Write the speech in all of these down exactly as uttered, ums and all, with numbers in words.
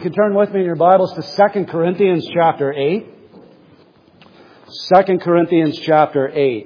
can turn with me in your Bibles to Second Corinthians chapter eight. Second Corinthians chapter eight.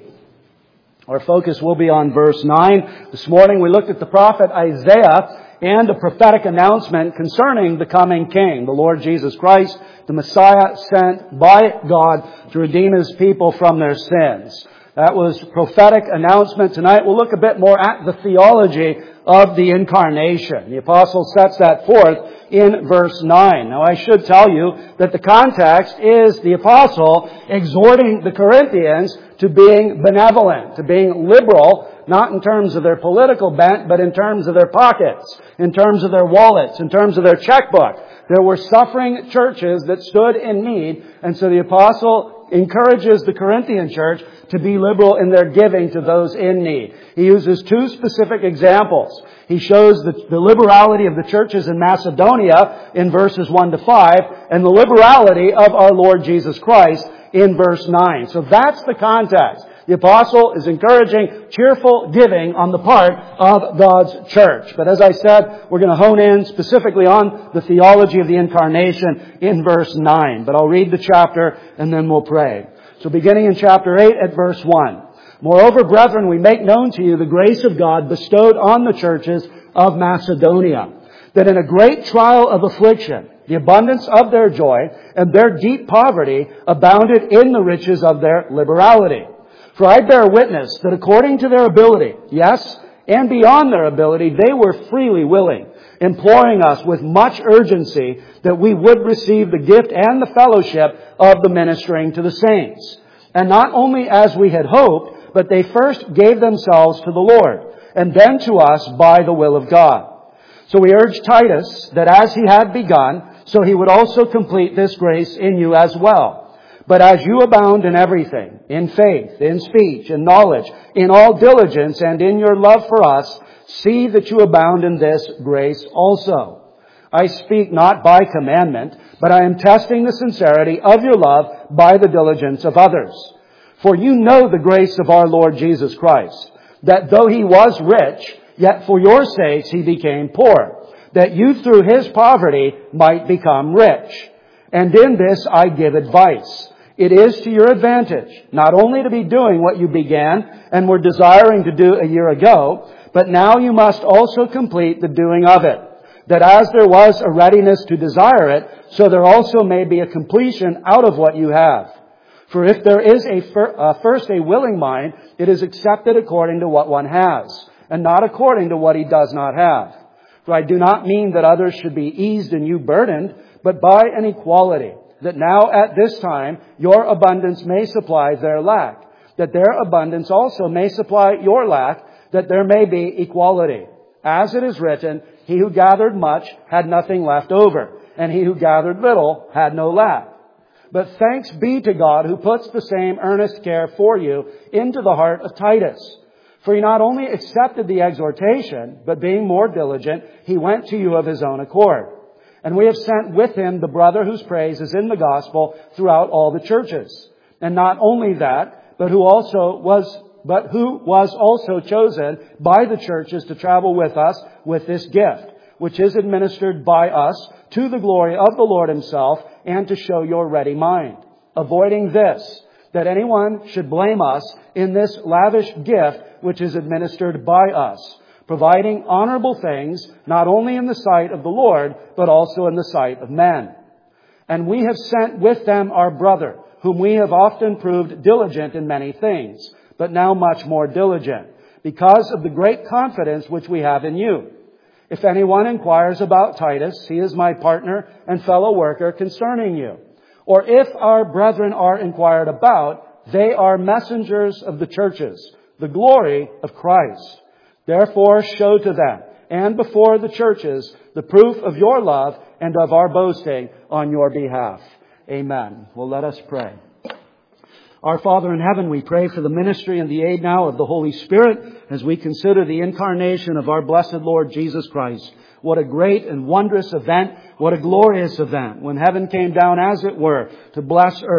Our focus will be on verse nine. This morning we looked at the prophet Isaiah and a prophetic announcement concerning the coming King, the Lord Jesus Christ, the Messiah sent by God to redeem His people from their sins. That was prophetic announcement. Tonight we'll look a bit more at the theology of the incarnation. The apostle sets that forth in verse nine. Now I should tell you that the context is the apostle exhorting the Corinthians to being benevolent, to being liberal, not in terms of their political bent, but in terms of their pockets, in terms of their wallets, in terms of their checkbook. There were suffering churches that stood in need, and so the apostle encourages the Corinthian church to be liberal in their giving to those in need. He uses two specific examples. He shows the, the liberality of the churches in Macedonia in verses one to five, and the liberality of our Lord Jesus Christ in verse nine. So that's the context. The apostle is encouraging cheerful giving on the part of God's church. But as I said, we're going to hone in specifically on the theology of the incarnation in verse nine. But I'll read the chapter and then we'll pray. So beginning in chapter eight at verse one. Moreover, brethren, we make known to you the grace of God bestowed on the churches of Macedonia, that in a great trial of affliction, the abundance of their joy and their deep poverty abounded in the riches of their liberality. For I bear witness that according to their ability, yes, and beyond their ability, they were freely willing, imploring us with much urgency that we would receive the gift and the fellowship of the ministering to the saints. And not only as we had hoped, but they first gave themselves to the Lord, and then to us by the will of God. So we urge Titus that as he had begun, so he would also complete this grace in you as well. But as you abound in everything, in faith, in speech, in knowledge, in all diligence, and in your love for us, see that you abound in this grace also. I speak not by commandment, but I am testing the sincerity of your love by the diligence of others. For you know the grace of our Lord Jesus Christ, that though He was rich, yet for your sakes He became poor, that you through His poverty might become rich. And in this I give advice. It is to your advantage, not only to be doing what you began and were desiring to do a year ago, but now you must also complete the doing of it, that as there was a readiness to desire it, so there also may be a completion out of what you have. For if there is a fir- uh, first a willing mind, it is accepted according to what one has, and not according to what he does not have. For I do not mean that others should be eased and you burdened, but by an equality, that now at this time your abundance may supply their lack, that their abundance also may supply your lack, that there may be equality. As it is written, he who gathered much had nothing left over, and he who gathered little had no lack. But thanks be to God who puts the same earnest care for you into the heart of Titus. For he not only accepted the exhortation, but being more diligent, he went to you of his own accord. And we have sent with him the brother whose praise is in the gospel throughout all the churches. And not only that, but who also was, but who was also chosen by the churches to travel with us with this gift, which is administered by us to the glory of the Lord Himself and to show your ready mind. Avoiding this, that anyone should blame us in this lavish gift which is administered by us, providing honorable things, not only in the sight of the Lord, but also in the sight of men. And we have sent with them our brother, whom we have often proved diligent in many things, but now much more diligent, because of the great confidence which we have in you. If anyone inquires about Titus, he is my partner and fellow worker concerning you. Or if our brethren are inquired about, they are messengers of the churches, the glory of Christ. Therefore, show to them and before the churches the proof of your love and of our boasting on your behalf. Amen. Well, let us pray. Our Father in heaven, we pray for the ministry and the aid now of the Holy Spirit as we consider the incarnation of our blessed Lord Jesus Christ. What a great and wondrous event. What a glorious event when heaven came down, as it were, to bless earth.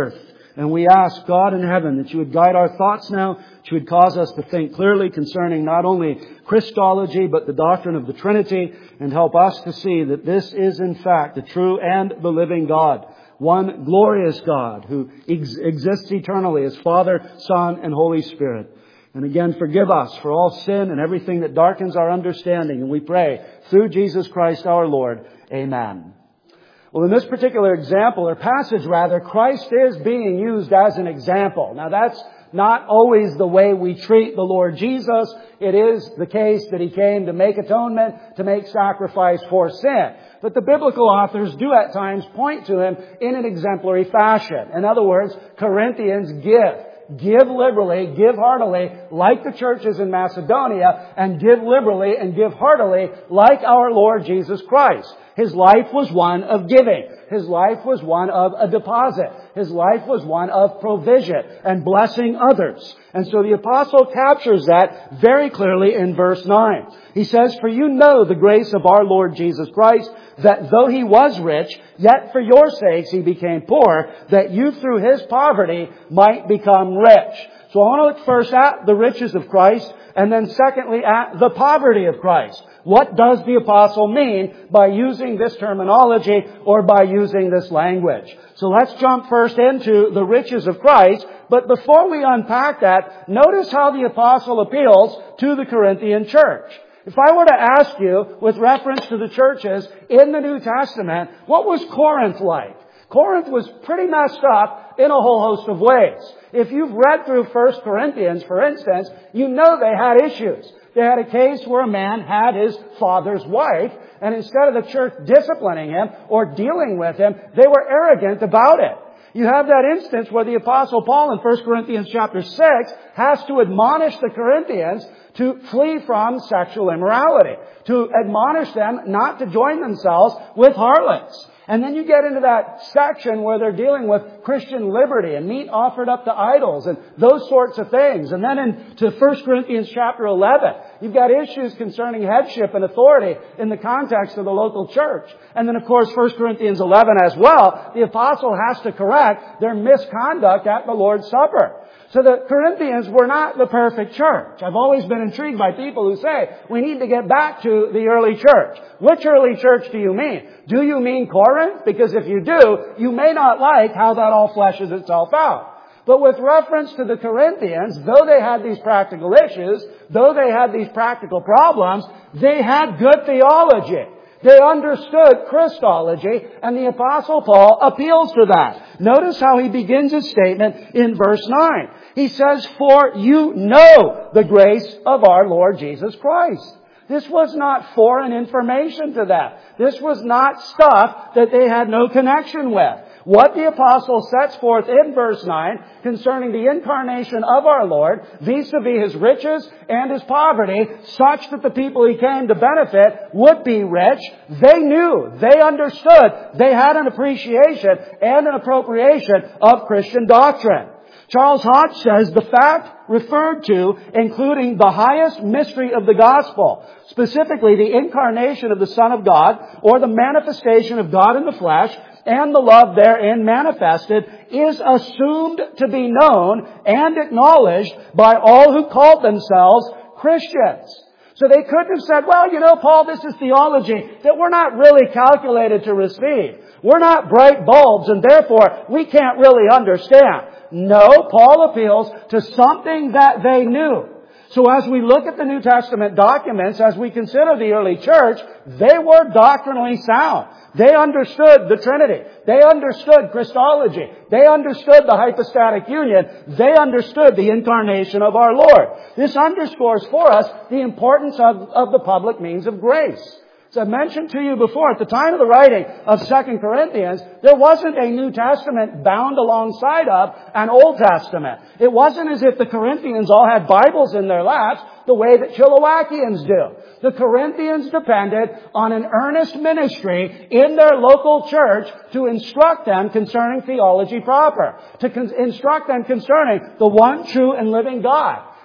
And we ask, God in heaven, that you would guide our thoughts now, that you would cause us to think clearly concerning not only Christology, but the doctrine of the Trinity, and help us to see that this is in fact the true and the living God. One glorious God who ex- exists eternally as Father, Son, and Holy Spirit. And again, forgive us for all sin and everything that darkens our understanding. And we pray through Jesus Christ our Lord. Amen. Well, in this particular example, or passage rather, Christ is being used as an example. Now that's not always the way we treat the Lord Jesus. It is the case that He came to make atonement, to make sacrifice for sin. But the biblical authors do at times point to Him in an exemplary fashion. In other words, Corinthians, give. Give liberally, give heartily, like the churches in Macedonia, and give liberally and give heartily, like our Lord Jesus Christ. His life was one of giving. His life was one of a deposit. His life was one of provision and blessing others. And so the apostle captures that very clearly in verse nine. He says, "For you know the grace of our Lord Jesus Christ, that though He was rich, yet for your sakes He became poor, that you through His poverty might become rich." So I want to look first at the riches of Christ, and then secondly at the poverty of Christ. What does the apostle mean by using this terminology or by using this language? So let's jump first into the riches of Christ. But before we unpack that, notice how the apostle appeals to the Corinthian church. If I were to ask you, with reference to the churches in the New Testament, what was Corinth like? Corinth was pretty messed up in a whole host of ways. If you've read through First Corinthians, for instance, you know they had issues. They had a case where a man had his father's wife, and instead of the church disciplining him or dealing with him, they were arrogant about it. You have that instance where the Apostle Paul in First Corinthians chapter six has to admonish the Corinthians to flee from sexual immorality, to admonish them not to join themselves with harlots. And then you get into that section where they're dealing with Christian liberty and meat offered up to idols and those sorts of things. And then into First Corinthians chapter eleven, you've got issues concerning headship and authority in the context of the local church. And then, of course, First Corinthians eleven as well, the apostle has to correct their misconduct at the Lord's Supper. So the Corinthians were not the perfect church. I've always been intrigued by people who say, we need to get back to the early church. Which early church do you mean? Do you mean Corinth? Because if you do, you may not like how that all fleshes itself out. But with reference to the Corinthians, though they had these practical issues, though they had these practical problems, they had good theology. They understood Christology, and the Apostle Paul appeals to that. Notice how he begins his statement in verse nine. He says, "For you know the grace of our Lord Jesus Christ." This was not foreign information to them. This was not stuff that they had no connection with. What the apostle sets forth in verse nine concerning the incarnation of our Lord, vis-a-vis His riches and His poverty, such that the people He came to benefit would be rich, they knew, they understood, they had an appreciation and an appropriation of Christian doctrine. Charles Hodge says the fact referred to, including the highest mystery of the gospel, specifically the incarnation of the Son of God, or the manifestation of God in the flesh, and the love therein manifested, is assumed to be known and acknowledged by all who called themselves Christians. So they couldn't have said, well, you know, Paul, this is theology that we're not really calculated to receive. We're not bright bulbs, and therefore we can't really understand. No, Paul appeals to something that they knew. So as we look at the New Testament documents, as we consider the early church, they were doctrinally sound. They understood the Trinity. They understood Christology. They understood the hypostatic union. They understood the incarnation of our Lord. This underscores for us the importance of, of the public means of grace. As I mentioned to you before, at the time of the writing of Second Corinthians, there wasn't a New Testament bound alongside of an Old Testament. It wasn't as if the Corinthians all had Bibles in their laps the way that Chilliwackians do. The Corinthians depended on an earnest ministry in their local church to instruct them concerning theology proper, to con- instruct them concerning the one true and living God.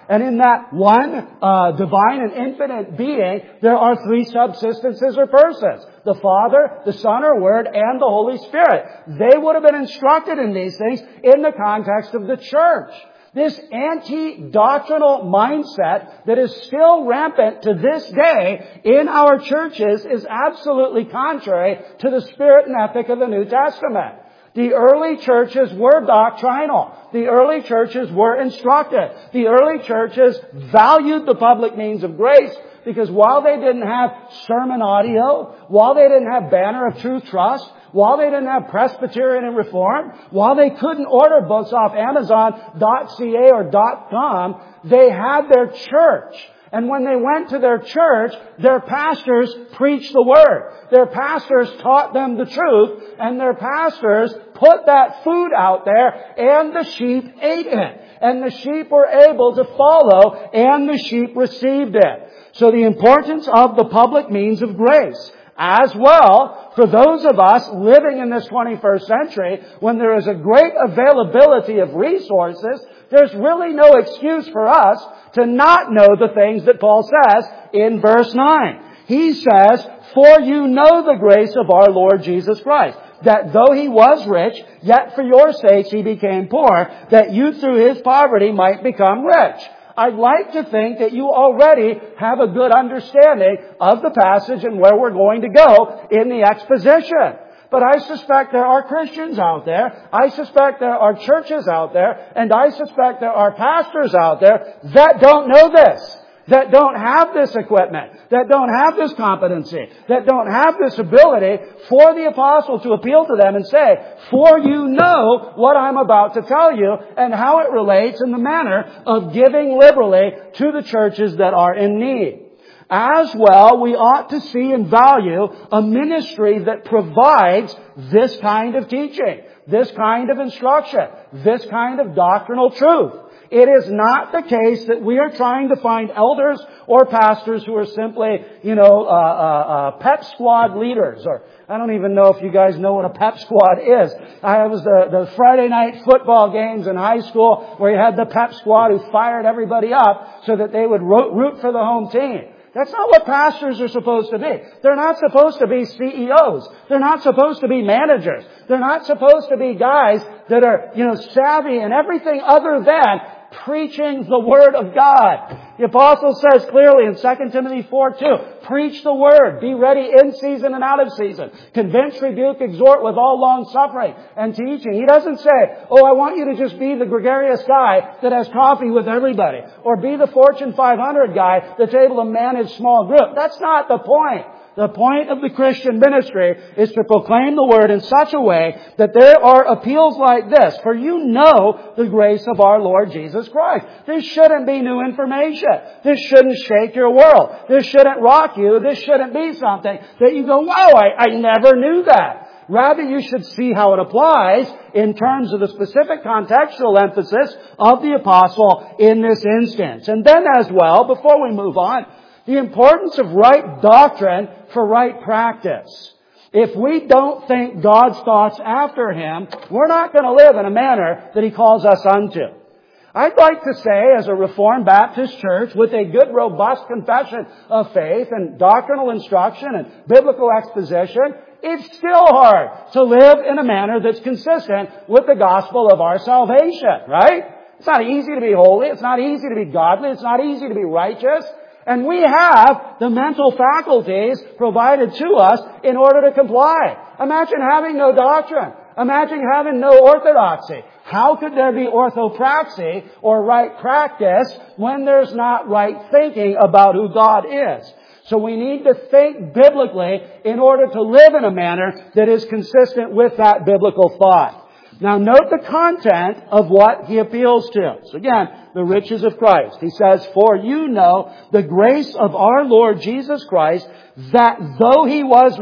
And in that one uh, divine and infinite being, there are three subsistences or persons. The Father, the Son or Word, and the Holy Spirit. They would have been instructed in these things in the context of the church. This anti-doctrinal mindset that is still rampant to this day in our churches is absolutely contrary to the spirit and ethic of the New Testament. The early churches were doctrinal. The early churches were instructed. The early churches valued the public means of grace because while they didn't have sermon audio, while they didn't have Banner of Truth Trust, while they didn't have Presbyterian and Reformed, while they couldn't order books off Amazon dot C A or .com, they had their church. And when they went to their church, their pastors preached the Word. Their pastors taught them the truth, and their pastors put that food out there, and the sheep ate it. And the sheep were able to follow, and the sheep received it. So the importance of the public means of grace. As well, for those of us living in this twenty-first century, when there is a great availability of resources, there's really no excuse for us to not know the things that Paul says in verse nine. He says, "For you know the grace of our Lord Jesus Christ, that though He was rich, yet for your sakes He became poor, that you through His poverty might become rich." I'd like to think that you already have a good understanding of the passage and where we're going to go in the exposition. But I suspect there are Christians out there, I suspect there are churches out there, and I suspect there are pastors out there that don't know this, that don't have this equipment, that don't have this competency, that don't have this ability for the apostle to appeal to them and say, "For you know what I'm about to tell you and how it relates in the manner of giving liberally to the churches that are in need." As well, we ought to see and value a ministry that provides this kind of teaching, this kind of instruction, this kind of doctrinal truth. It is not the case that we are trying to find elders or pastors who are simply, you know, uh, uh, uh, pep squad leaders. Or I don't even know if you guys know what a pep squad is. I was the, the Friday night football games in high school where you had the pep squad who fired everybody up so that they would root for the home team. That's not what pastors are supposed to be. They're not supposed to be C E Os. They're not supposed to be managers. They're not supposed to be guys that are, you know, savvy in everything other than preaching the Word of God. The apostle says clearly in Second Timothy four two, preach the Word, be ready in season and out of season. Convince, rebuke, exhort with all long suffering and teaching. He doesn't say, oh, I want you to just be the gregarious guy that has coffee with everybody, or be the Fortune five hundred guy that's able to manage small group. That's not the point. The point of the Christian ministry is to proclaim the Word in such a way that there are appeals like this. For you know the grace of our Lord Jesus Christ. This shouldn't be new information. This shouldn't shake your world. This shouldn't rock you. This shouldn't be something that you go, wow, I, I never knew that. Rather, you should see how it applies in terms of the specific contextual emphasis of the apostle in this instance. And then as well, before we move on, the importance of right doctrine for right practice. If we don't think God's thoughts after Him, we're not going to live in a manner that He calls us unto. I'd like to say, as a Reformed Baptist church with a good, robust confession of faith and doctrinal instruction and biblical exposition, it's still hard to live in a manner that's consistent with the gospel of our salvation, right? It's not easy to be holy. It's not easy to be godly. It's not easy to be righteous. And we have the mental faculties provided to us in order to comply. Imagine having no doctrine. Imagine having no orthodoxy. How could there be orthopraxy or right practice when there's not right thinking about who God is? So we need to think biblically in order to live in a manner that is consistent with that biblical thought. Now note the content of what he appeals to. So again, the riches of Christ. He says, for you know the grace of our Lord Jesus Christ, that though He was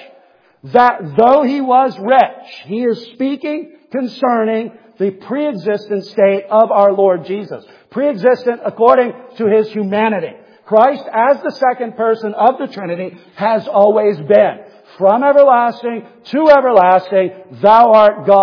rich, that though He was rich, He is speaking concerning the pre-existent state of our Lord Jesus. Pre-existent according to His humanity. Christ, as the second person of the Trinity, has always been. From everlasting to everlasting, thou art God.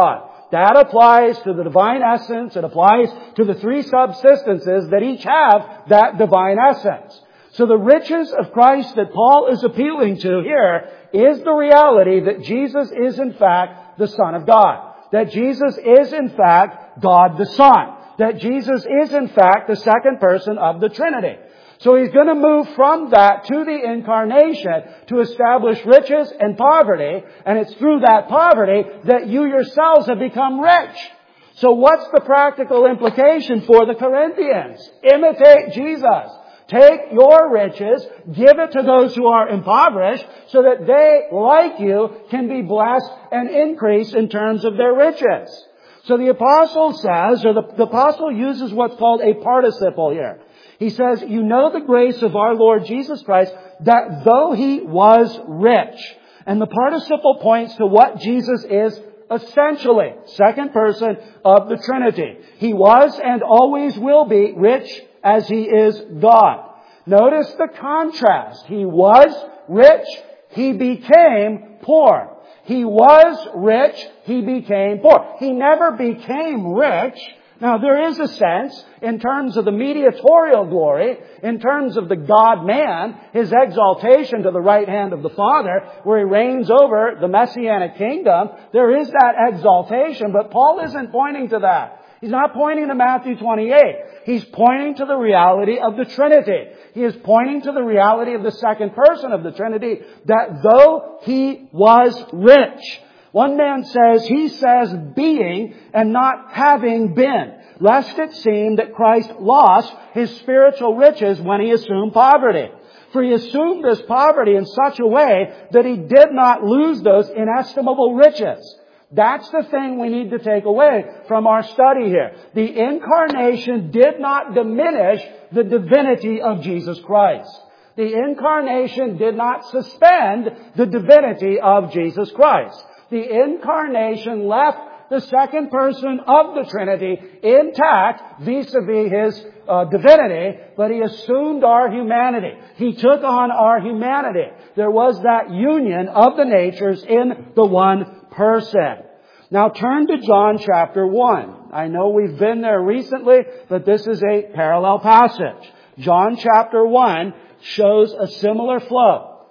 That applies to the divine essence. It applies to the three subsistences that each have that divine essence. So the riches of Christ that Paul is appealing to here is the reality that Jesus is in fact the Son of God. That Jesus is in fact God the Son. That Jesus is in fact the second person of the Trinity. So he's going to move from that to the incarnation to establish riches and poverty. And it's through that poverty that you yourselves have become rich. So what's the practical implication for the Corinthians? Imitate Jesus. Take your riches, give it to those who are impoverished, so that they, like you, can be blessed and increase in terms of their riches. So the apostle says, or the, the apostle uses what's called a participle here. He says, you know the grace of our Lord Jesus Christ, that though He was rich. And the participle points to what Jesus is essentially, second person of the Trinity. He was and always will be rich as He is God. Notice the contrast. He was rich, He became poor. He was rich, He became poor. He never became rich. Now there is a sense, in terms of the mediatorial glory, in terms of the God-man, His exaltation to the right hand of the Father, where He reigns over the Messianic kingdom, there is that exaltation, but Paul isn't pointing to that. He's not pointing to Matthew twenty-eight. He's pointing to the reality of the Trinity. He is pointing to the reality of the second person of the Trinity, that though He was rich. One man says, he says being and not having been, lest it seem that Christ lost His spiritual riches when He assumed poverty. For He assumed this poverty in such a way that He did not lose those inestimable riches. That's the thing we need to take away from our study here. The incarnation did not diminish the divinity of Jesus Christ. The incarnation did not suspend the divinity of Jesus Christ. The incarnation left the second person of the Trinity intact vis-a-vis His uh, divinity, but He assumed our humanity. He took on our humanity. There was that union of the natures in the one person. Now turn to John chapter one. I know we've been there recently, but this is a parallel passage. John chapter one shows a similar flow.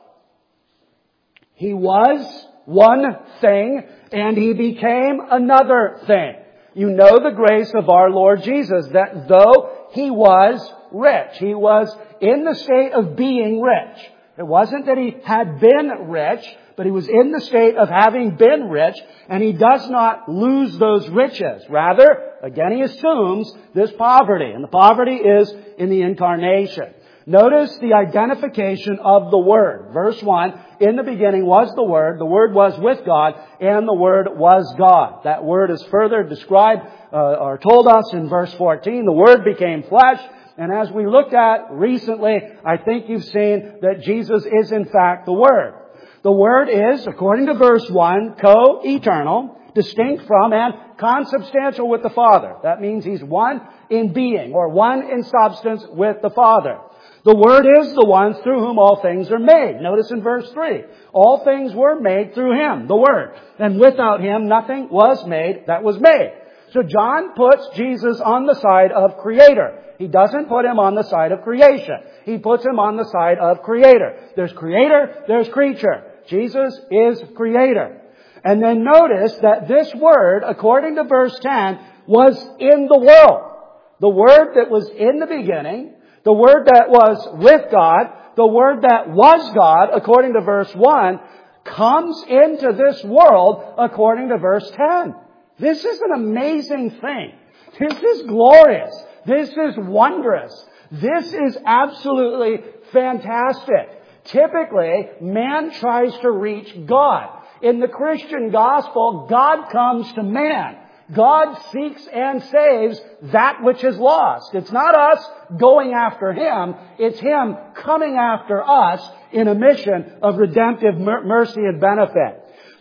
He was one thing, and He became another thing. You know the grace of our Lord Jesus, that though He was rich, He was in the state of being rich. It wasn't that He had been rich, but He was in the state of having been rich, and He does not lose those riches. Rather, again, He assumes this poverty, and the poverty is in the incarnation. Notice the identification of the Word. Verse one, in the beginning was the Word, the Word was with God, and the Word was God. That Word is further described, uh, or told us in verse fourteen. The Word became flesh, and as we looked at recently, I think you've seen that Jesus is in fact the Word. The Word is, according to verse one, co-eternal, distinct from and consubstantial with the Father. That means He's one in being, or one in substance with the Father. The Word is the one through whom all things are made. Notice in verse three, all things were made through Him, the Word. And without Him, nothing was made that was made. So John puts Jesus on the side of Creator. He doesn't put Him on the side of creation. He puts Him on the side of Creator. There's Creator, there's creature. Jesus is Creator. And then notice that this Word, according to verse ten, was in the world. The Word that was in the beginning, the Word that was with God, the Word that was God, according to verse one, comes into this world according to verse ten. This is an amazing thing. This is glorious. This is wondrous. This is absolutely fantastic. Typically, man tries to reach God. In the Christian gospel, God comes to man. God seeks and saves that which is lost. It's not us going after Him. It's Him coming after us in a mission of redemptive mercy and benefit.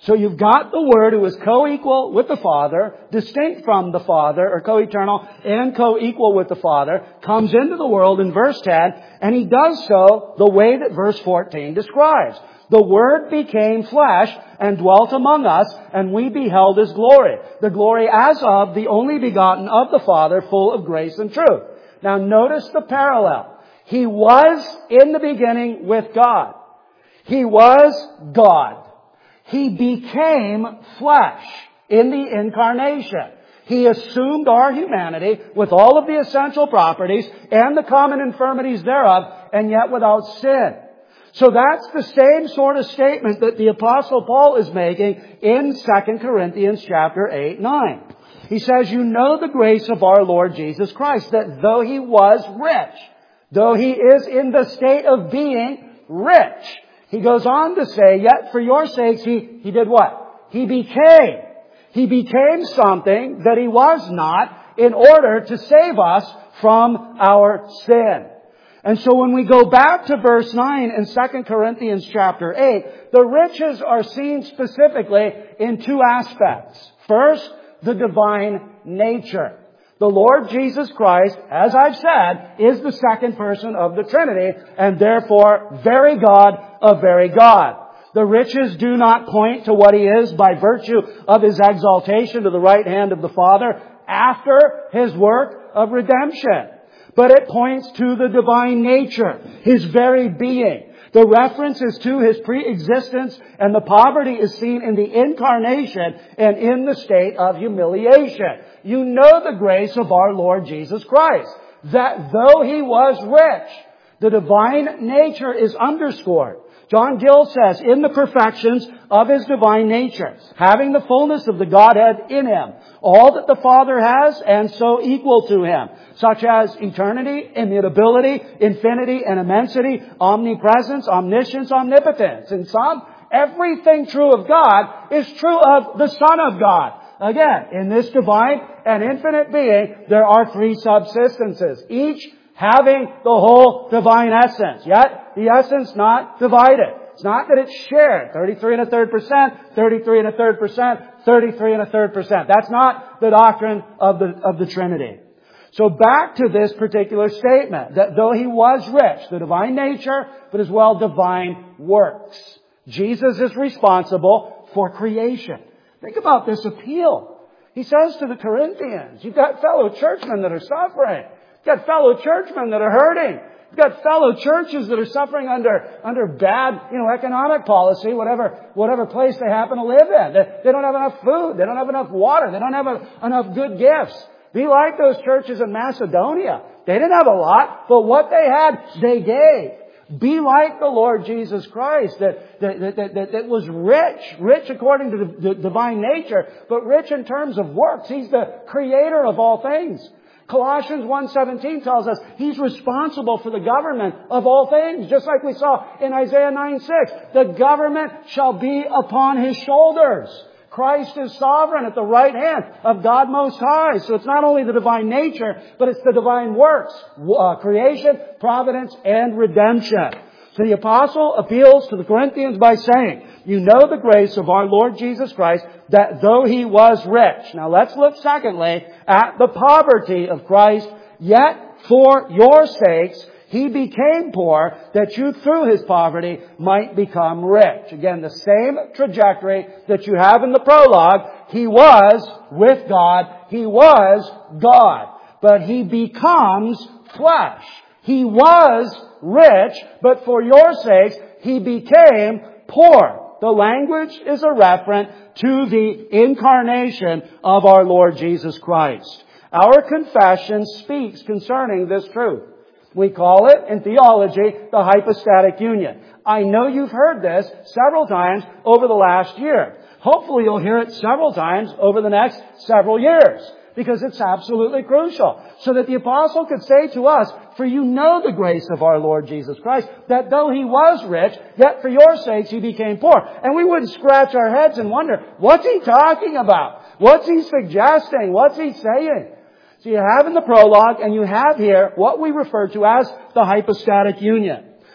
So you've got the Word who is co-equal with the Father, distinct from the Father, or co-eternal and co-equal with the Father, comes into the world in verse ten, and He does so the way that verse fourteen describes. The Word became flesh and dwelt among us, and we beheld His glory. The glory as of the only begotten of the Father, full of grace and truth. Now notice the parallel. He was in the beginning with God. He was God. He became flesh in the incarnation. He assumed our humanity with all of the essential properties and the common infirmities thereof, and yet without sin. So that's the same sort of statement that the Apostle Paul is making in Second Corinthians chapter eight, nine. He says, you know the grace of our Lord Jesus Christ, that though He was rich, though He is in the state of being rich, He goes on to say, yet for your sakes He, he did what? He became. He became something that He was not in order to save us from our sin. And so when we go back to verse nine in Second Corinthians chapter eight, the riches are seen specifically in two aspects. First, the divine nature. The Lord Jesus Christ, as I've said, is the second person of the Trinity, and therefore very God of very God. The riches do not point to what He is by virtue of His exaltation to the right hand of the Father after His work of redemption. But it points to the divine nature, His very being. The reference is to His pre-existence, and the poverty is seen in the incarnation and in the state of humiliation. You know the grace of our Lord Jesus Christ, that though He was rich, the divine nature is underscored. John Gill says, in the perfections of His divine nature, having the fullness of the Godhead in Him, all that the Father has and so equal to Him, such as eternity, immutability, infinity and immensity, omnipresence, omniscience, omnipotence. In sum, everything true of God is true of the Son of God. Again, in this divine and infinite being, there are three subsistences, each having the whole divine essence, yet the essence not divided. It's not that it's shared, thirty-three and a third percent, thirty-three and a third percent, thirty-three and a third percent. That's not the doctrine of the, of the Trinity. So back to this particular statement, that though He was rich, the divine nature, but as well divine works. Jesus is responsible for creation. Think about this appeal. He says to the Corinthians, you've got fellow churchmen that are suffering. You've got fellow churchmen that are hurting. You've got fellow churches that are suffering under, under bad, you know, economic policy, whatever, whatever place they happen to live in. They, they don't have enough food. They don't have enough water. They don't have a, enough good gifts. Be like those churches in Macedonia. They didn't have a lot, but what they had, they gave. Be like the Lord Jesus Christ, that, that, that, that, that was rich, rich according to the, the divine nature, but rich in terms of works. He's the creator of all things. Colossians one seventeen tells us He's responsible for the government of all things, just like we saw in Isaiah nine six. The government shall be upon His shoulders. Christ is sovereign at the right hand of God Most High. So it's not only the divine nature, but it's the divine works, uh, creation, providence, and redemption. So the apostle appeals to the Corinthians by saying, you know the grace of our Lord Jesus Christ, that though He was rich. Now let's look secondly at the poverty of Christ, yet for your sakes He became poor, that you through His poverty might become rich. Again, the same trajectory that you have in the prologue. He was with God. He was God. But He becomes flesh. He was rich, but for your sakes He became poor. The language is a reference to the incarnation of our Lord Jesus Christ. Our confession speaks concerning this truth. We call it, in theology, the hypostatic union. I know you've heard this several times over the last year. Hopefully you'll hear it several times over the next several years, because it's absolutely crucial. So that the apostle could say to us, for you know the grace of our Lord Jesus Christ, that though He was rich, yet for your sakes He became poor. And we wouldn't scratch our heads and wonder, what's he talking about? What's he suggesting? What's he saying? So you have in the prologue, and you have here what we refer to as the hypostatic union.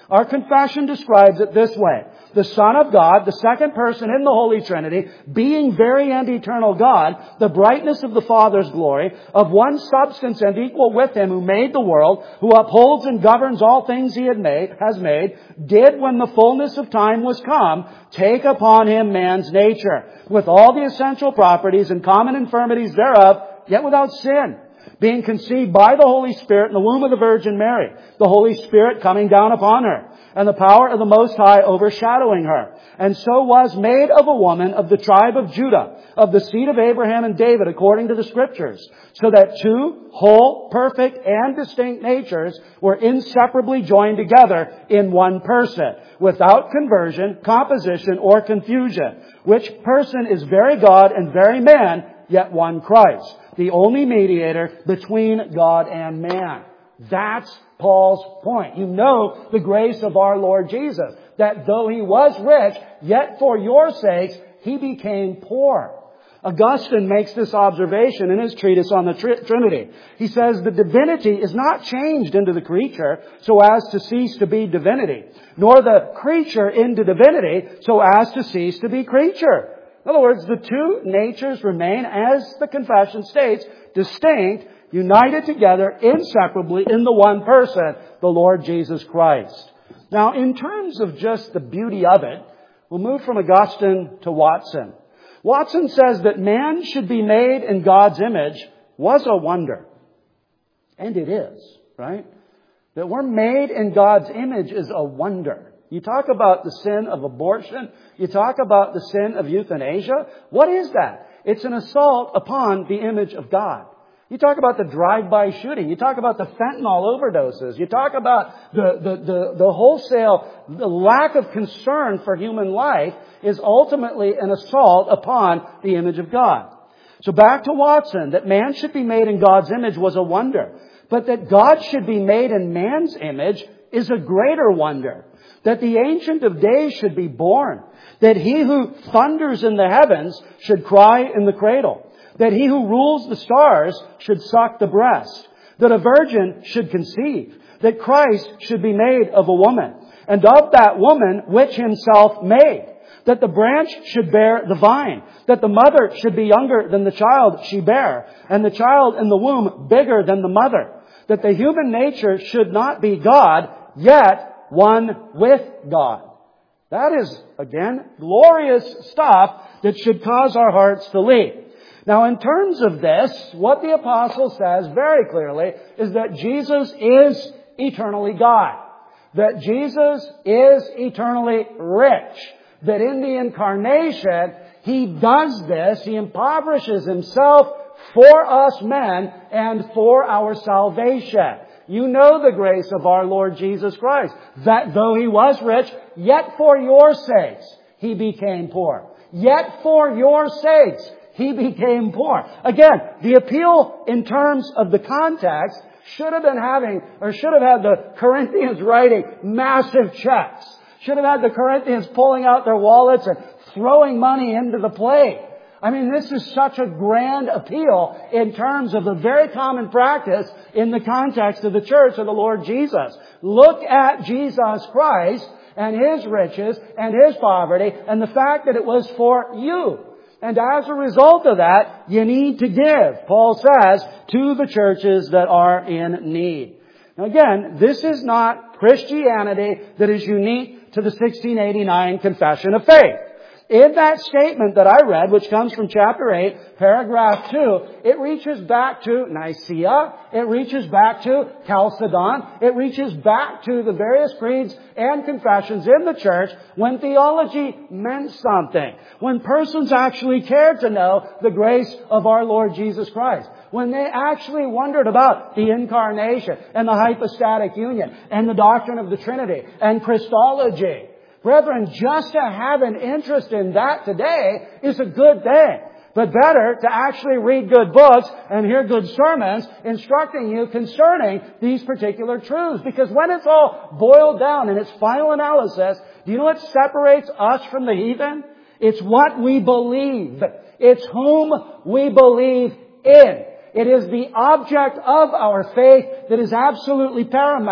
Our confession describes it this way. The Son of God, the second person in the Holy Trinity, being very and eternal God, the brightness of the Father's glory, of one substance and equal with Him who made the world, who upholds and governs all things He had made, has made, did, when the fullness of time was come, take upon Him man's nature, with all the essential properties and common infirmities thereof, yet without sin, being conceived by the Holy Spirit in the womb of the Virgin Mary, the Holy Spirit coming down upon her, and the power of the Most High overshadowing her. And so was made of a woman of the tribe of Judah, of the seed of Abraham and David, according to the Scriptures, so that two whole, perfect, and distinct natures were inseparably joined together in one person, without conversion, composition, or confusion, which person is very God and very man, yet one Christ, the only mediator between God and man. That's Paul's point. You know the grace of our Lord Jesus, that though He was rich, yet for your sakes He became poor. Augustine makes this observation in his treatise on the Tr- Trinity. He says the divinity is not changed into the creature so as to cease to be divinity, nor the creature into divinity so as to cease to be creature. In other words, the two natures remain, as the confession states, distinct, united together inseparably in the one person, the Lord Jesus Christ. Now, in terms of just the beauty of it, we'll move from Augustine to Watson. Watson says that man should be made in God's image was a wonder. And it is, right? That we're made in God's image is a wonder. You talk about the sin of abortion. You talk about the sin of euthanasia. What is that? It's an assault upon the image of God. You talk about the drive-by shooting. You talk about the fentanyl overdoses. You talk about the, the, the, the wholesale, the lack of concern for human life is ultimately an assault upon the image of God. So back to Watson, that man should be made in God's image was a wonder. But that God should be made in man's image is a greater wonder. That the Ancient of Days should be born. That He who thunders in the heavens should cry in the cradle. That He who rules the stars should suck the breast. That a virgin should conceive. That Christ should be made of a woman. And of that woman which Himself made. That the branch should bear the vine. That the mother should be younger than the child she bare. And the child in the womb bigger than the mother. That the human nature should not be God, yet one with God. That is, again, glorious stuff that should cause our hearts to leap. Now, in terms of this, what the apostle says very clearly is that Jesus is eternally God. That Jesus is eternally rich. That in the incarnation, He does this. He impoverishes Himself for us men and for our salvation. You know the grace of our Lord Jesus Christ, that though He was rich, yet for your sakes He became poor. Yet for your sakes He became poor. Again, the appeal in terms of the context should have been having, or should have had the Corinthians writing massive checks. Should have had the Corinthians pulling out their wallets and throwing money into the plate. I mean, this is such a grand appeal in terms of the very common practice in the context of the church of the Lord Jesus. Look at Jesus Christ and His riches and His poverty and the fact that it was for you. And as a result of that, you need to give, Paul says, to the churches that are in need. Now again, this is not Christianity that is unique to the sixteen eighty-nine Confession of Faith. In that statement that I read, which comes from chapter eight, paragraph two, it reaches back to Nicaea, it reaches back to Chalcedon, it reaches back to the various creeds and confessions in the church when theology meant something, when persons actually cared to know the grace of our Lord Jesus Christ, when they actually wondered about the incarnation and the hypostatic union and the doctrine of the Trinity and Christology. Brethren, just to have an interest in that today is a good thing. But better to actually read good books and hear good sermons instructing you concerning these particular truths. Because when it's all boiled down in its final analysis, do you know what separates us from the heathen? It's what we believe. It's whom we believe in. It is the object of our faith that is absolutely paramount.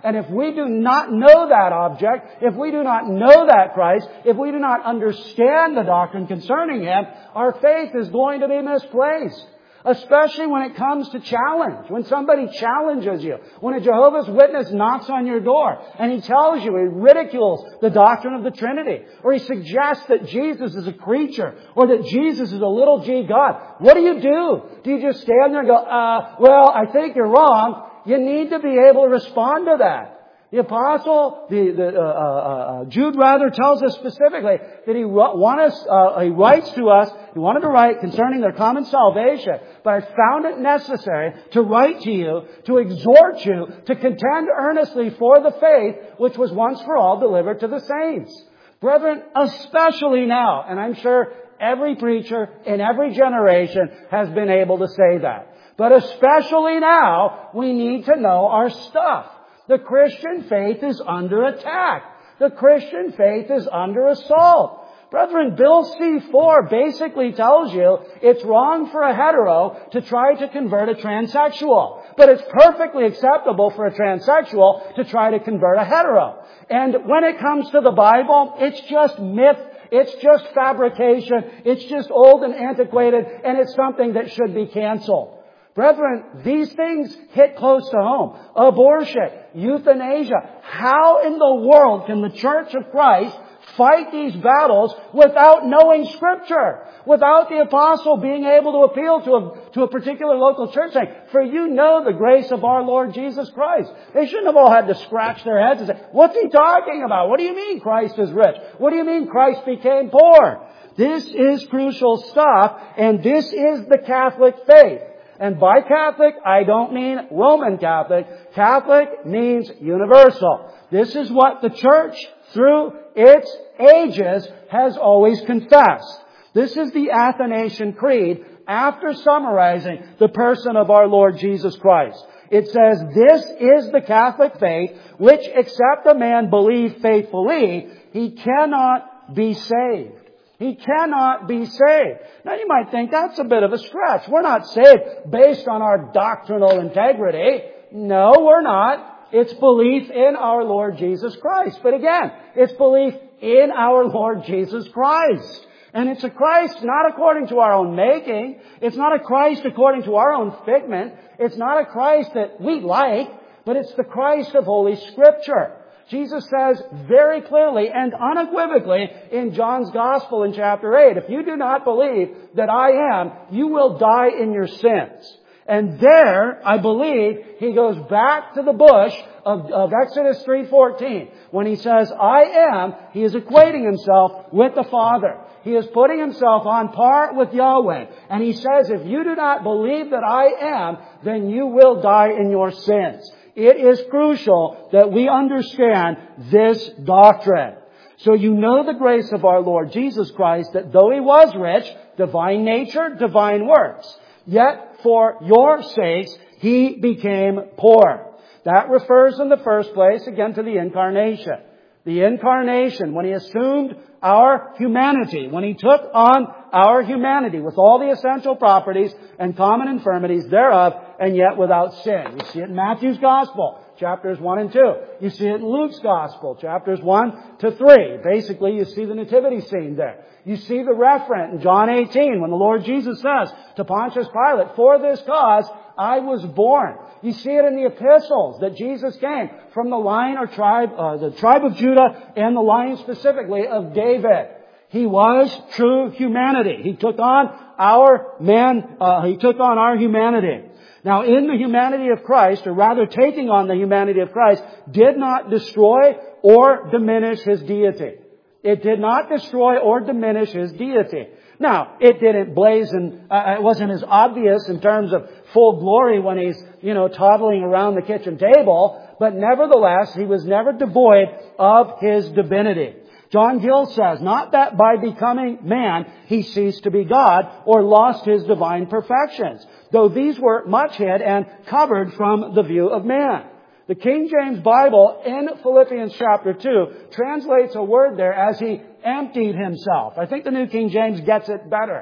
And if we do not know that object, if we do not know that Christ, if we do not understand the doctrine concerning Him, our faith is going to be misplaced. Especially when it comes to challenge. When somebody challenges you. When a Jehovah's Witness knocks on your door and he tells you, he ridicules the doctrine of the Trinity. Or he suggests that Jesus is a creature. Or that Jesus is a little g God. What do you do? Do you just stand there and go, uh, well, I think you're wrong? You need to be able to respond to that. The apostle, the, the uh, uh, uh, Jude rather, tells us specifically that he want us, uh, he writes to us. He wanted to write concerning their common salvation, but I found it necessary to write to you, to exhort you, to contend earnestly for the faith which was once for all delivered to the saints. Brethren, especially now, and I'm sure every preacher in every generation has been able to say that, but especially now, we need to know our stuff. The Christian faith is under attack. The Christian faith is under assault. Brethren, Bill C four basically tells you it's wrong for a hetero to try to convert a transsexual. But it's perfectly acceptable for a transsexual to try to convert a hetero. And when it comes to the Bible, it's just myth. It's just fabrication. It's just old and antiquated. And it's something that should be canceled. Brethren, these things hit close to home. Abortion, euthanasia. How in the world can the Church of Christ fight these battles without knowing Scripture? Without the apostle being able to appeal to a, to a particular local church saying, for you know the grace of our Lord Jesus Christ. They shouldn't have all had to scratch their heads and say, what's he talking about? What do you mean Christ is rich? What do you mean Christ became poor? This is crucial stuff, and this is the Catholic faith. And by Catholic, I don't mean Roman Catholic. Catholic means universal. This is what the Church, through its ages, has always confessed. This is the Athanasian Creed after summarizing the person of our Lord Jesus Christ. It says, this is the Catholic faith, which except a man believe faithfully, he cannot be saved. He cannot be saved. Now you might think that's a bit of a stretch. We're not saved based on our doctrinal integrity. No, we're not. It's belief in our Lord Jesus Christ. But again, it's belief in our Lord Jesus Christ. And it's a Christ not according to our own making. It's not a Christ according to our own figment. It's not a Christ that we like, but it's the Christ of Holy Scripture. Jesus says very clearly and unequivocally in John's Gospel in chapter eight, if you do not believe that I am, you will die in your sins. And there, I believe, he goes back to the bush of, of Exodus three fourteen. When he says, I am, he is equating himself with the Father. He is putting himself on par with Yahweh. And he says, if you do not believe that I am, then you will die in your sins. It is crucial that we understand this doctrine. So you know the grace of our Lord Jesus Christ, that though He was rich, divine nature, divine works, yet for your sakes He became poor. That refers in the first place again to the incarnation. The incarnation, when He assumed our humanity, when He took on our humanity with all the essential properties and common infirmities thereof, and yet without sin. You see it in Matthew's Gospel, chapters one and two. You see it in Luke's Gospel, chapters one to three. Basically, you see the nativity scene there. You see the referent in John eighteen when the Lord Jesus says to Pontius Pilate, for this cause I was born. You see it in the epistles that Jesus came from the line or tribe, uh, the tribe of Judah and the line specifically of David. He was true humanity. He took on our man, uh, he took on our humanity. Now, in the humanity of Christ, or rather taking on the humanity of Christ, did not destroy or diminish His deity. It did not destroy or diminish His deity. Now, it didn't blazon, uh, it wasn't as obvious in terms of full glory when He's, you know, toddling around the kitchen table, but nevertheless, He was never devoid of His divinity. John Gill says, not that by becoming man He ceased to be God or lost His divine perfections, though these were much hid and covered from the view of man. The King James Bible in Philippians chapter two translates a word there as He emptied Himself. I think the New King James gets it better.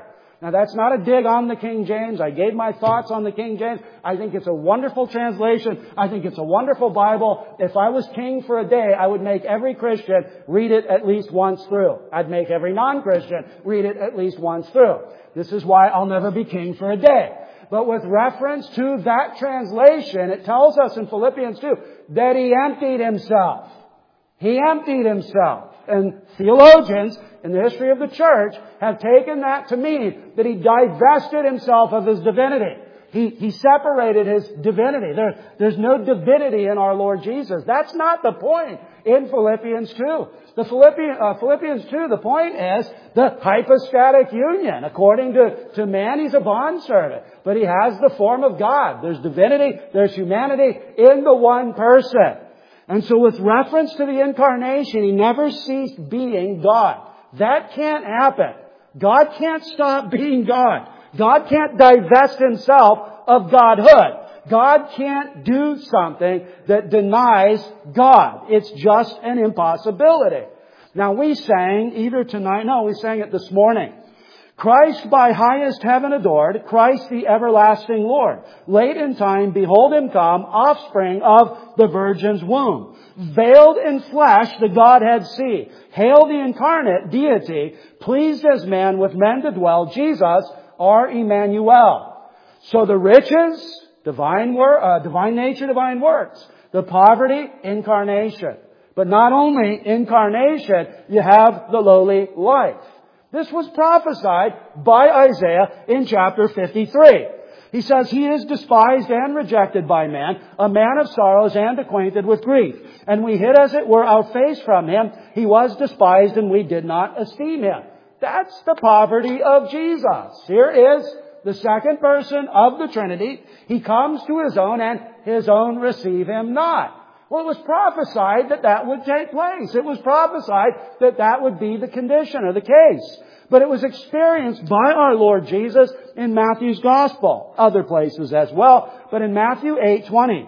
Now that's not a dig on the King James. I gave my thoughts on the King James. I think it's a wonderful translation. I think it's a wonderful Bible. If I was king for a day, I would make every Christian read it at least once through. I'd make every non-Christian read it at least once through. This is why I'll never be king for a day. But with reference to that translation, it tells us in Philippians two that He emptied Himself. He emptied Himself. And theologians in the history of the church have taken that to mean that He divested Himself of His divinity. He, he separated His divinity. There, there's no divinity in our Lord Jesus. That's not the point in Philippians two. The Philippians, uh, Philippians two, the point is the hypostatic union. According to, to man, He's a bondservant. But He has the form of God. There's divinity, there's humanity in the one person. And so with reference to the incarnation, He never ceased being God. That can't happen. God can't stop being God. God can't divest Himself of Godhood. God can't do something that denies God. It's just an impossibility. Now we sang either tonight, no, we sang it this morning. Christ by highest heaven adored, Christ the everlasting Lord. Late in time, behold Him come, offspring of the Virgin's womb. Veiled in flesh, the Godhead see. Hail the incarnate deity, pleased as man with men to dwell, Jesus, our Emmanuel. So the riches, divine work, uh, divine nature, divine works. The poverty, incarnation. But not only incarnation, you have the lowly life. This was prophesied by Isaiah in chapter fifty-three. He says, He is despised and rejected by man, a man of sorrows and acquainted with grief. And we hid, as it were, our face from Him. He was despised and we did not esteem Him. That's the poverty of Jesus. Here is the second person of the Trinity. He comes to His own and His own receive Him not. Well, it was prophesied that that would take place. It was prophesied that that would be the condition or the case. But it was experienced by our Lord Jesus in Matthew's Gospel. Other places as well. But in Matthew eight twenty,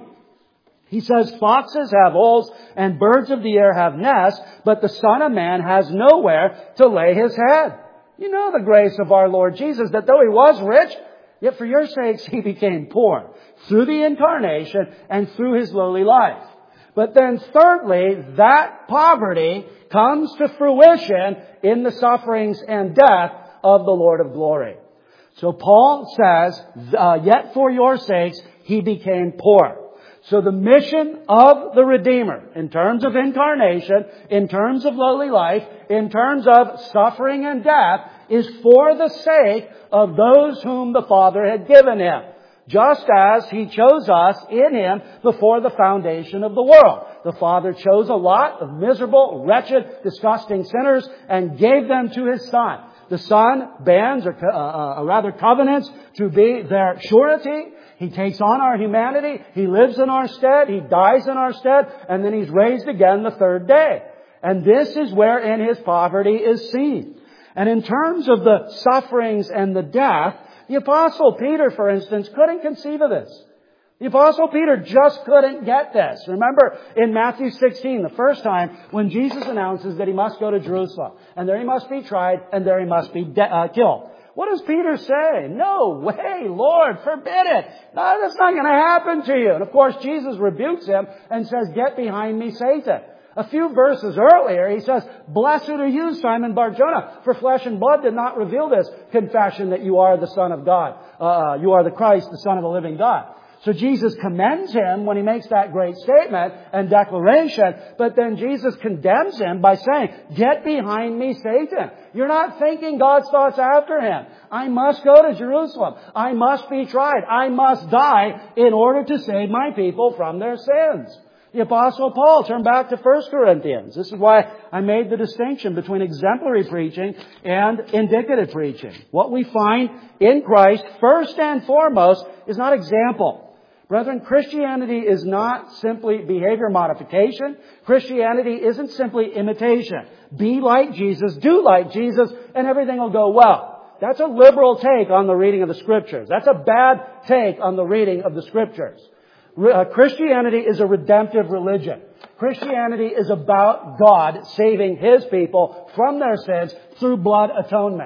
He says, foxes have holes and birds of the air have nests, but the Son of Man has nowhere to lay His head. You know the grace of our Lord Jesus, that though He was rich, yet for your sakes He became poor through the incarnation and through His lowly life. But then thirdly, that poverty comes to fruition in the sufferings and death of the Lord of glory. So Paul says, uh, yet for your sakes He became poor. So the mission of the Redeemer, in terms of incarnation, in terms of lowly life, in terms of suffering and death, is for the sake of those whom the Father had given Him. Just as He chose us in Him before the foundation of the world. The Father chose a lot of miserable, wretched, disgusting sinners and gave them to His Son. The Son bands, or uh, uh, rather covenants, to be their surety. He takes on our humanity. He lives in our stead. He dies in our stead. And then He's raised again the third day. And this is wherein His poverty is seen. And in terms of the sufferings and the death, the Apostle Peter, for instance, couldn't conceive of this. The Apostle Peter just couldn't get this. Remember in Matthew sixteen, the first time when Jesus announces that He must go to Jerusalem. And there He must be tried, and there He must be de- uh, killed. What does Peter say? No way, Lord, forbid it. No, that's not going to happen to you. And of course, Jesus rebukes him and says, get behind me, Satan. A few verses earlier, He says, blessed are you, Simon Bar-Jonah, for flesh and blood did not reveal this confession that you are the Son of God. Uh, you are the Christ, the Son of the living God. So Jesus commends him when He makes that great statement and declaration, but then Jesus condemns him by saying, get behind me, Satan. You're not thinking God's thoughts after Him. I must go to Jerusalem. I must be tried. I must die in order to save my people from their sins. The Apostle Paul, turn back to First Corinthians. This is why I made the distinction between exemplary preaching and indicative preaching. What we find in Christ, first and foremost, is not example. Brethren, Christianity is not simply behavior modification. Christianity isn't simply imitation. Be like Jesus, do like Jesus, and everything will go well. That's a liberal take on the reading of the Scriptures. That's a bad take on the reading of the Scriptures. Uh, Christianity is a redemptive religion. Christianity is about God saving His people from their sins through blood atonement.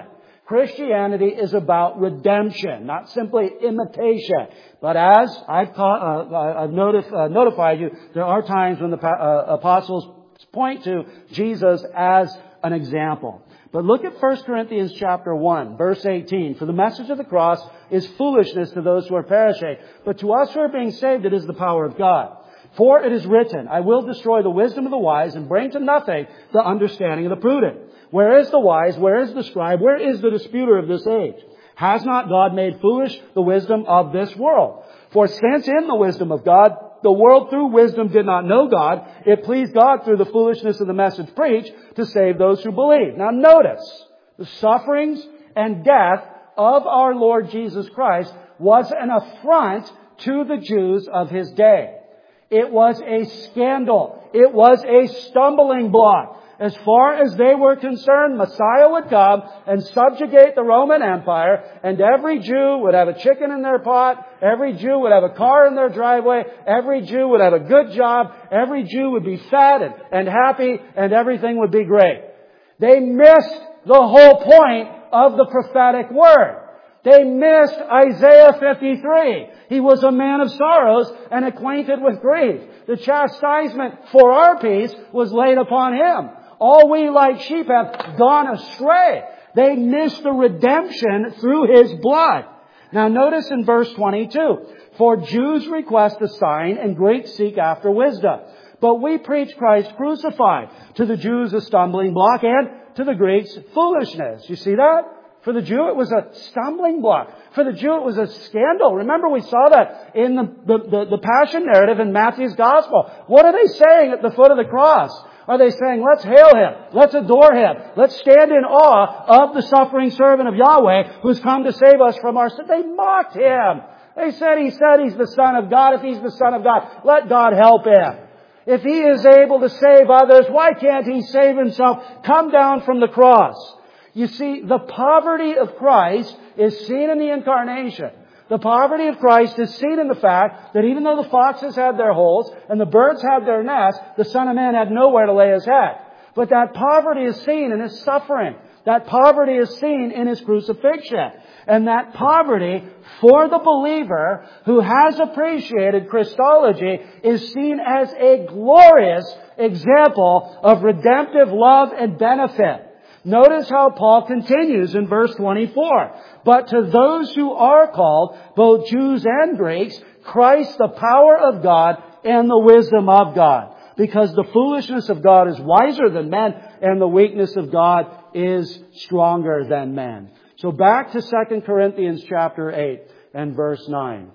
Christianity is about redemption, not simply imitation. But as I've, taught, uh, I've notif- uh, notified you, there are times when the uh, apostles point to Jesus as an example. But look at First Corinthians chapter one, verse eighteen. For the message of the cross is foolishness to those who are perishing, but to us who are being saved it is the power of God. For it is written, I will destroy the wisdom of the wise and bring to nothing the understanding of the prudent. Where is the wise? Where is the scribe? Where is the disputer of this age? Has not God made foolish the wisdom of this world? For since in the wisdom of God, the world through wisdom did not know God, it pleased God through the foolishness of the message preached to save those who believe. Now notice, the sufferings and death of our Lord Jesus Christ was an affront to the Jews of His day. It was a scandal. It was a stumbling block. As far as they were concerned, Messiah would come and subjugate the Roman Empire, and every Jew would have a chicken in their pot, every Jew would have a car in their driveway, every Jew would have a good job, every Jew would be fat and, and happy, and everything would be great. They missed the whole point of the prophetic word. They missed Isaiah fifty-three. He was a man of sorrows and acquainted with grief. The chastisement for our peace was laid upon Him. All we like sheep have gone astray. They missed the redemption through His blood. Now notice in verse twenty-two, for Jews request a sign and Greeks seek after wisdom. But we preach Christ crucified. To the Jews a stumbling block and to the Greeks foolishness. You see that? For the Jew, it was a stumbling block. For the Jew, it was a scandal. Remember, we saw that in the, the, the, the Passion narrative in Matthew's Gospel. What are they saying at the foot of the cross? Are they saying, let's hail Him, let's adore Him, let's stand in awe of the suffering servant of Yahweh who's come to save us from our sin? They mocked Him. They said, He said He's the Son of God. If He's the Son of God, let God help Him. If He is able to save others, why can't He save Himself? Come down from the cross. You see, the poverty of Christ is seen in the incarnation. The poverty of Christ is seen in the fact that even though the foxes had their holes and the birds had their nests, the Son of Man had nowhere to lay His head. But that poverty is seen in His suffering. That poverty is seen in His crucifixion. And that poverty for the believer who has appreciated Christology is seen as a glorious example of redemptive love and benefit. Notice how Paul continues in verse twenty-four. But to those who are called, both Jews and Greeks, Christ the power of God and the wisdom of God. Because the foolishness of God is wiser than men, and the weakness of God is stronger than men. So back to Second Corinthians chapter eight and verse nine.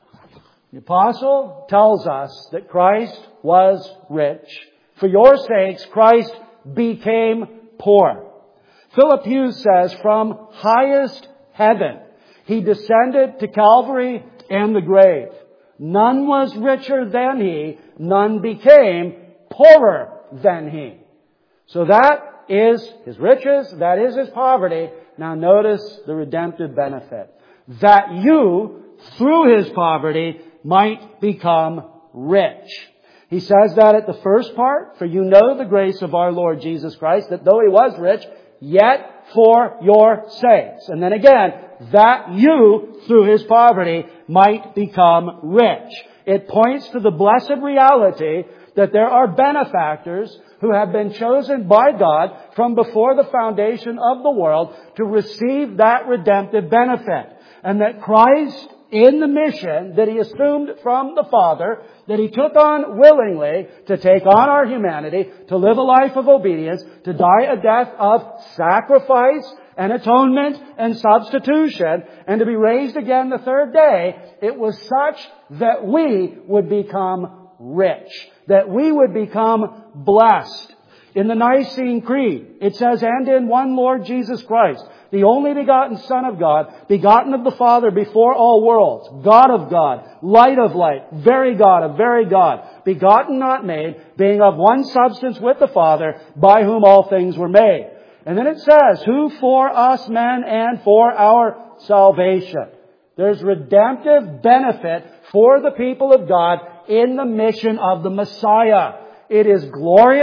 The apostle tells us that Christ was rich. For your sakes, Christ became poor. Philip Hughes says, from highest heaven, He descended to Calvary and the grave. None was richer than He, none became poorer than He. So that is His riches, that is His poverty. Now notice the redemptive benefit. That you, through His poverty, might become rich. He says that at the first part, for you know the grace of our Lord Jesus Christ, that though He was rich, yet for your sakes. And then again, that you, through His poverty, might become rich. It points to the blessed reality that there are benefactors who have been chosen by God from before the foundation of the world to receive that redemptive benefit. And that Christ, in the mission that He assumed from the Father, that He took on willingly to take on our humanity, to live a life of obedience, to die a death of sacrifice and atonement and substitution, and to be raised again the third day, it was such that we would become rich, that we would become blessed. In the Nicene Creed, it says, and in one Lord Jesus Christ, the only begotten Son of God, begotten of the Father before all worlds, God of God, light of light, very God of very God, begotten not made, being of one substance with the Father, by whom all things were made. And then it says, who for us men and for our salvation. There's redemptive benefit for the people of God in the mission of the Messiah. It is glorious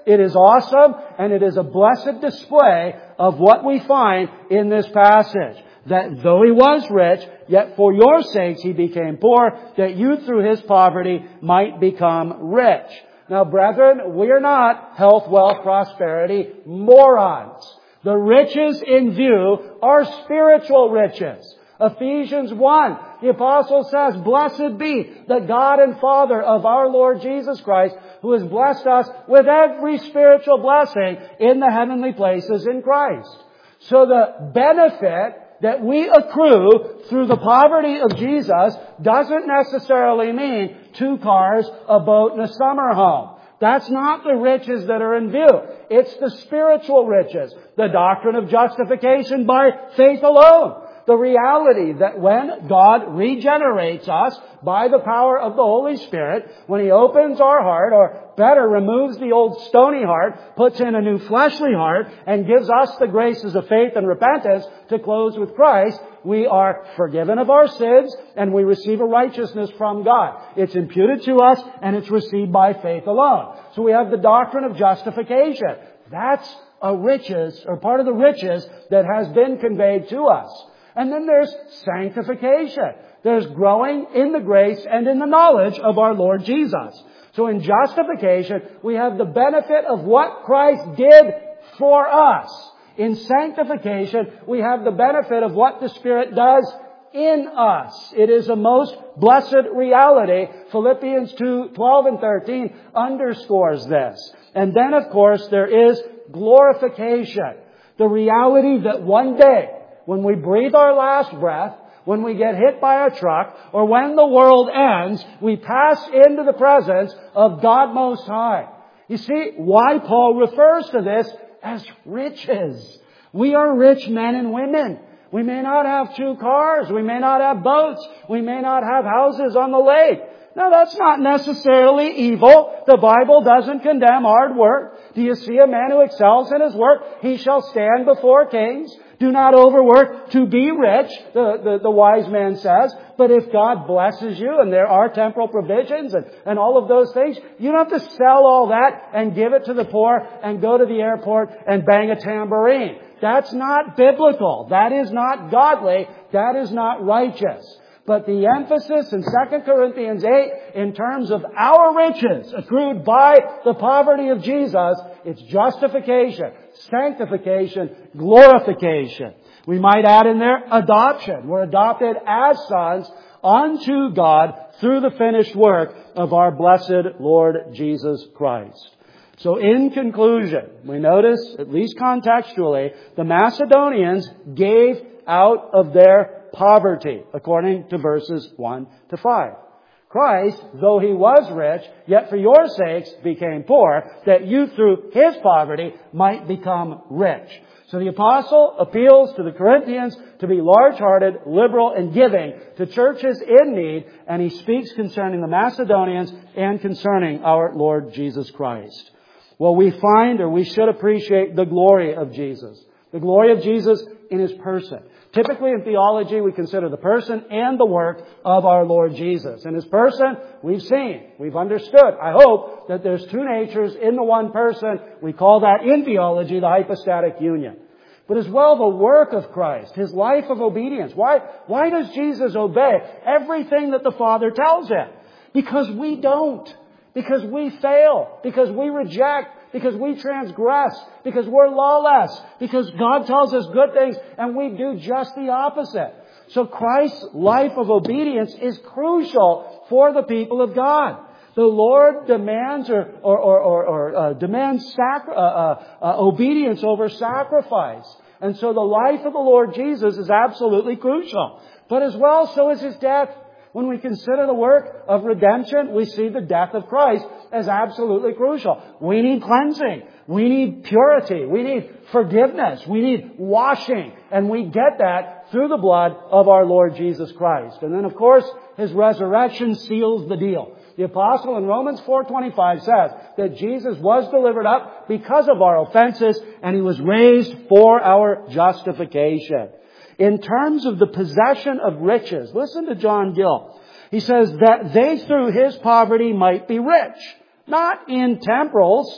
it is awesome, and it is a blessed display of what we find in this passage. That though He was rich, yet for your sakes He became poor, that you through His poverty might become rich. Now, brethren, we are not health, wealth, prosperity morons. The riches in view are spiritual riches. Ephesians one, the apostle says, "Blessed be the God and Father of our Lord Jesus Christ, who has blessed us with every spiritual blessing in the heavenly places in Christ." So the benefit that we accrue through the poverty of Jesus doesn't necessarily mean two cars, a boat, and a summer home. That's not the riches that are in view. It's the spiritual riches, the doctrine of justification by faith alone. The reality that when God regenerates us by the power of the Holy Spirit, when He opens our heart, or better, removes the old stony heart, puts in a new fleshly heart, and gives us the graces of faith and repentance to close with Christ, we are forgiven of our sins and we receive a righteousness from God. It's imputed to us and it's received by faith alone. So we have the doctrine of justification. That's a riches, or part of the riches that has been conveyed to us. And then there's sanctification. There's growing in the grace and in the knowledge of our Lord Jesus. So in justification, we have the benefit of what Christ did for us. In sanctification, we have the benefit of what the Spirit does in us. It is a most blessed reality. Philippians two, twelve and thirteen underscores this. And then, of course, there is glorification. The reality that one day, when we breathe our last breath, when we get hit by a truck, or when the world ends, we pass into the presence of God Most High. You see why Paul refers to this as riches. We are rich men and women. We may not have two cars. We may not have boats. We may not have houses on the lake. Now, that's not necessarily evil. The Bible doesn't condemn hard work. Do you see a man who excels in his work? He shall stand before kings. Do not overwork to be rich, the, the, the wise man says. But if God blesses you, and there are temporal provisions and, and all of those things, you don't have to sell all that and give it to the poor and go to the airport and bang a tambourine. That's not biblical. That is not godly. That is not righteous. But the emphasis in Second Corinthians eight, in terms of our riches accrued by the poverty of Jesus, it's justification, sanctification, glorification. We might add in there adoption. We're adopted as sons unto God through the finished work of our blessed Lord Jesus Christ. So in conclusion, we notice, at least contextually, the Macedonians gave out of their poverty, according to verses one to five. Christ, though He was rich, yet for your sakes became poor, that you through His poverty might become rich. So the apostle appeals to the Corinthians to be large-hearted, liberal, and giving to churches in need, and he speaks concerning the Macedonians and concerning our Lord Jesus Christ. Well, we find, or we should appreciate, the glory of Jesus. The glory of Jesus in His person. Typically in theology, we consider the person and the work of our Lord Jesus. In His person, we've seen, we've understood, I hope, that there's two natures in the one person. We call that in theology the hypostatic union. But as well, the work of Christ, His life of obedience. Why, why does Jesus obey everything that the Father tells Him? Because we don't. Because we fail. Because we reject. Because we transgress. Because we're lawless. Because God tells us good things and we do just the opposite. So Christ's life of obedience is crucial for the people of God. The Lord demands or, or, or, or, or uh, demands sacri- uh, uh, uh, obedience over sacrifice. And so the life of the Lord Jesus is absolutely crucial. But as well, so is His death. When we consider the work of redemption, we see the death of Christ as absolutely crucial. We need cleansing. We need purity. We need forgiveness. We need washing. And we get that through the blood of our Lord Jesus Christ. And then, of course, His resurrection seals the deal. The apostle in Romans four twenty-five says that Jesus was delivered up because of our offenses and He was raised for our justification. In terms of the possession of riches, listen to John Gill. He says that they through His poverty might be rich. Not in temporals,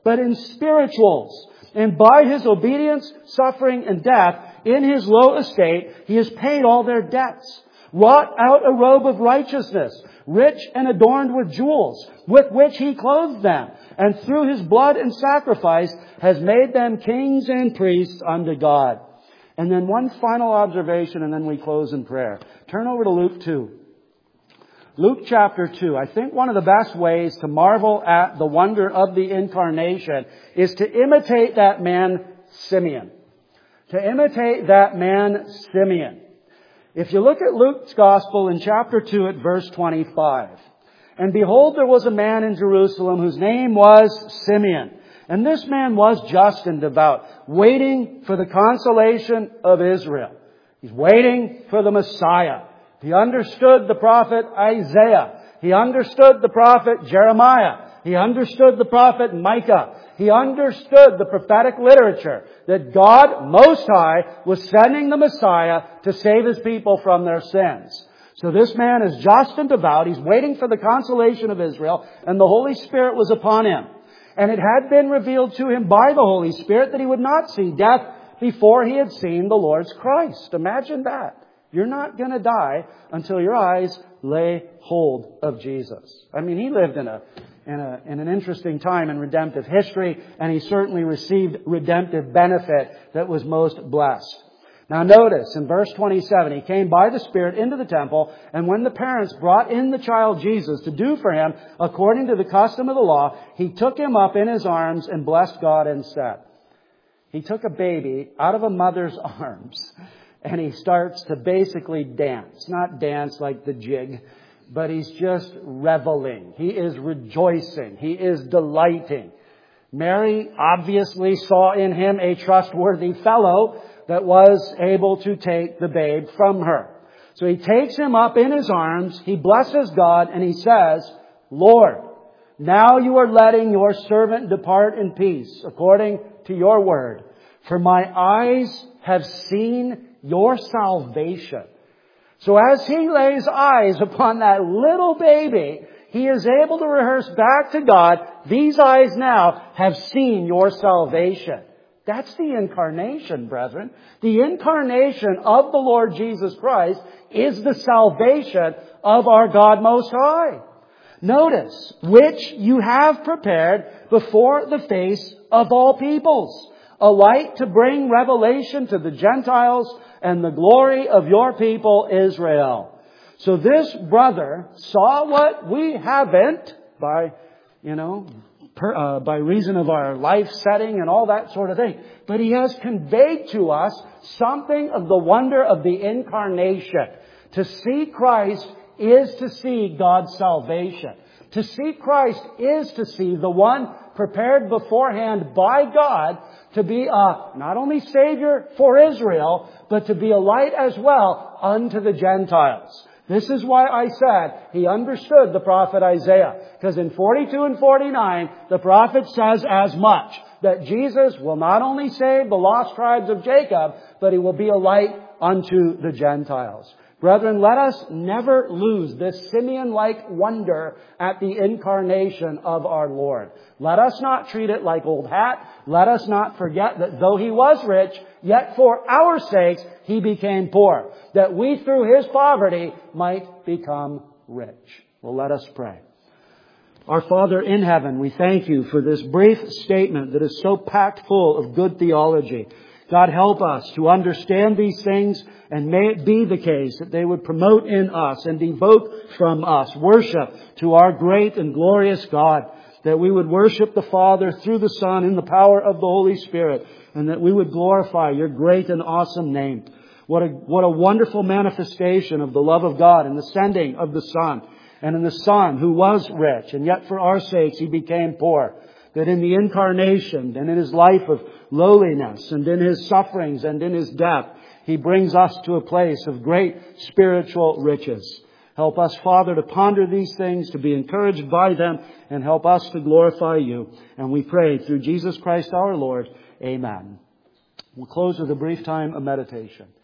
but in spirituals. And by His obedience, suffering, and death, in His low estate, He has paid all their debts, wrought out a robe of righteousness, rich and adorned with jewels, with which He clothed them, and through His blood and sacrifice has made them kings and priests unto God. And then one final observation, and then we close in prayer. Turn over to Luke two. Luke chapter two. I think one of the best ways to marvel at the wonder of the incarnation is to imitate that man Simeon. To imitate that man Simeon. If you look at Luke's Gospel in chapter two at verse twenty-five. And behold, there was a man in Jerusalem whose name was Simeon. And this man was just and devout, waiting for the consolation of Israel. He's waiting for the Messiah. He understood the prophet Isaiah. He understood the prophet Jeremiah. He understood the prophet Micah. He understood the prophetic literature that God Most High was sending the Messiah to save His people from their sins. So this man is just and devout. He's waiting for the consolation of Israel, and the Holy Spirit was upon him. And it had been revealed to him by the Holy Spirit that he would not see death before he had seen the Lord's Christ. Imagine that. You're not going to die until your eyes lay hold of Jesus. I mean, he lived in a in a in an interesting time in redemptive history, and he certainly received redemptive benefit that was most blessed. Now notice, in verse twenty-seven, he came by the Spirit into the temple, and when the parents brought in the child Jesus to do for him according to the custom of the law, he took him up in his arms and blessed God and said. He took a baby out of a mother's arms, and he starts to basically dance. Not dance like the jig, but he's just reveling. He is rejoicing. He is delighting. Mary obviously saw in him a trustworthy fellow that was able to take the babe from her. So he takes him up in his arms, he blesses God, and he says, Lord, now you are letting your servant depart in peace, according to your word. For my eyes have seen your salvation. So as he lays eyes upon that little baby, he is able to rehearse back to God, these eyes now have seen your salvation. That's the incarnation, brethren. The incarnation of the Lord Jesus Christ is the salvation of our God Most High. Notice, which you have prepared before the face of all peoples, a light to bring revelation to the Gentiles and the glory of your people Israel. So this brother saw what we haven't by, you know, Per, uh, by reason of our life setting and all that sort of thing. But he has conveyed to us something of the wonder of the incarnation. To see Christ is to see God's salvation. To see Christ is to see the one prepared beforehand by God to be a, not only Savior for Israel, but to be a light as well unto the Gentiles. This is why I said he understood the prophet Isaiah. Because in forty-two and forty-nine, the prophet says as much. That Jesus will not only save the lost tribes of Jacob, but He will be a light unto the Gentiles. Brethren, let us never lose this Simeon-like wonder at the incarnation of our Lord. Let us not treat it like old hat. Let us not forget that though He was rich, yet for our sakes He became poor, that we through His poverty might become rich. Well, let us pray. Our Father in heaven, we thank You for this brief statement that is so packed full of good theology. God, help us to understand these things, and may it be the case that they would promote in us and evoke from us worship to our great and glorious God, that we would worship the Father through the Son in the power of the Holy Spirit, and that we would glorify Your great and awesome name. What a, what a wonderful manifestation of the love of God in the sending of the Son, and in the Son who was rich, and yet for our sakes He became poor. That in the incarnation and in His life of lowliness and in His sufferings and in His death, He brings us to a place of great spiritual riches. Help us, Father, to ponder these things, to be encouraged by them, and help us to glorify You. And we pray through Jesus Christ our Lord. Amen. We'll close with a brief time of meditation.